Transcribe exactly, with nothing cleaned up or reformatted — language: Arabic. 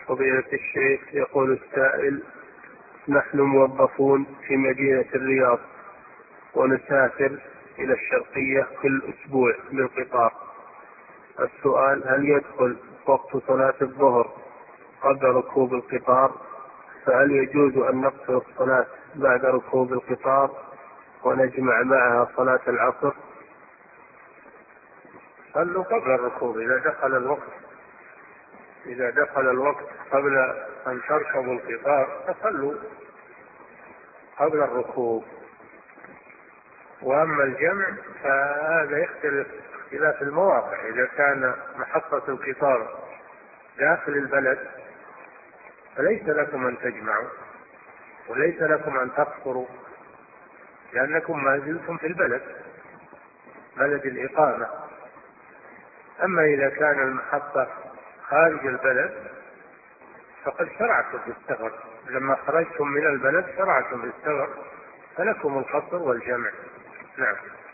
فضيلة الشيخ، يقول السائل: نحن موظفون في مدينة الرياض ونسافر إلى الشرقية كل أسبوع بالقطار. السؤال: هل يدخل وقت صلاة الظهر قبل ركوب القطار؟ فهل يجوز أن نقصر الصلاة بعد ركوب القطار ونجمع معها صلاة العصر؟ صلوا قبل الركوب إذا دخل الوقت إذا دخل الوقت قبل أن تركبوا القطار فصلوا قبل الركوب. وأما الجمع فهذا يختلف اختلاف المواقع. إذا كان محطة القطار داخل البلد فليس لكم أن تجمعوا وليس لكم أن تقصروا، لأنكم ما زلتم في البلد، بلد الإقامة. أما إذا كان المحطة خارج البلد فقد شرعتم بالسفر، لما خرجتم من البلد شرعتم بالسفر، فلكم القصر والجمع. نعم.